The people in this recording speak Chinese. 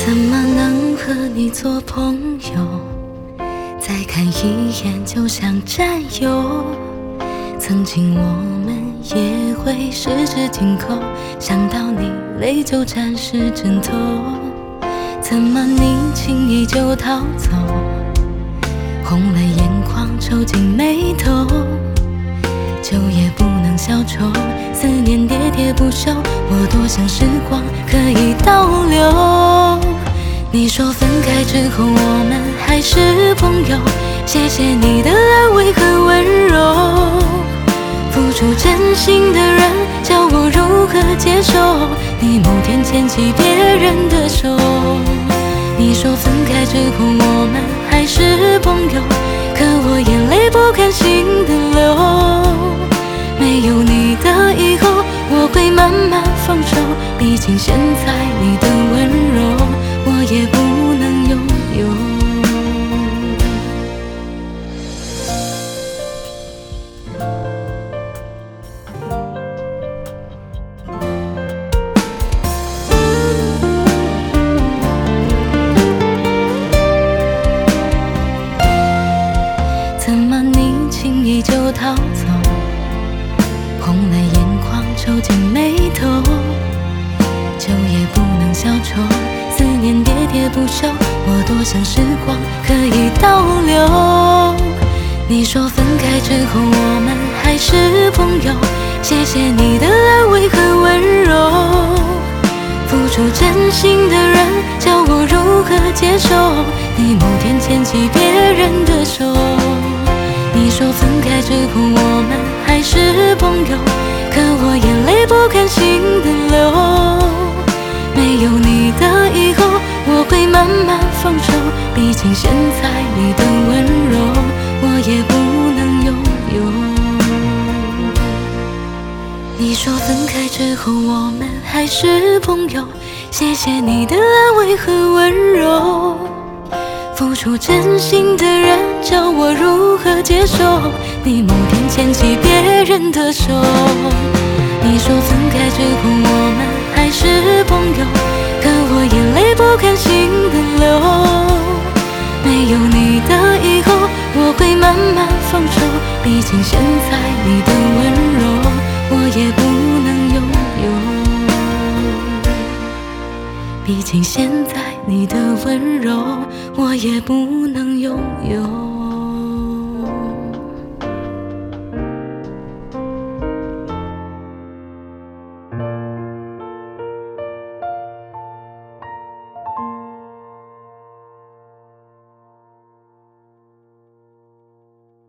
怎么能和你做朋友？再看一眼就像战友。曾经我们也会十指紧扣，想到你泪就沾湿枕头。怎么你轻易就逃走？红了眼眶，皱紧眉头，酒也不能消愁，思念喋喋不休。我多想时光可以倒流。你说分开之后我们还是朋友，谢谢你的安慰和温柔。付出真心的人，叫我如何接受？你某天牵起别人的手。你说分开之后我们还是朋友，可我眼泪不甘心的流。没有你的以后，我会慢慢放手。毕竟现在你的温柔，我也不能拥有。怎么你轻易就逃走？红了眼眶，皱紧眉头，酒也不能消愁，思念喋喋不休。我多想时光可以倒流。你说分开之后我们还是朋友，谢谢你的安慰和温柔。付出真心的人，叫我如何接受？你某天牵起别人的手。你说分开之后我们还是朋友，可我眼泪不甘心的流。没有你的以后，我会慢慢放手。毕竟现在你的温柔，我也不能拥有。你说分开之后我们还是朋友，谢谢你的安慰和温柔。付出真心的人，叫我如何接受？你某天牵起别人的手。你说分开之后我们还是朋友，可我眼泪不甘心的流。没有你的以后，我会慢慢放手。毕竟现在你的温柔，我也不能拥有。毕竟现在你的温柔，我也不能拥有。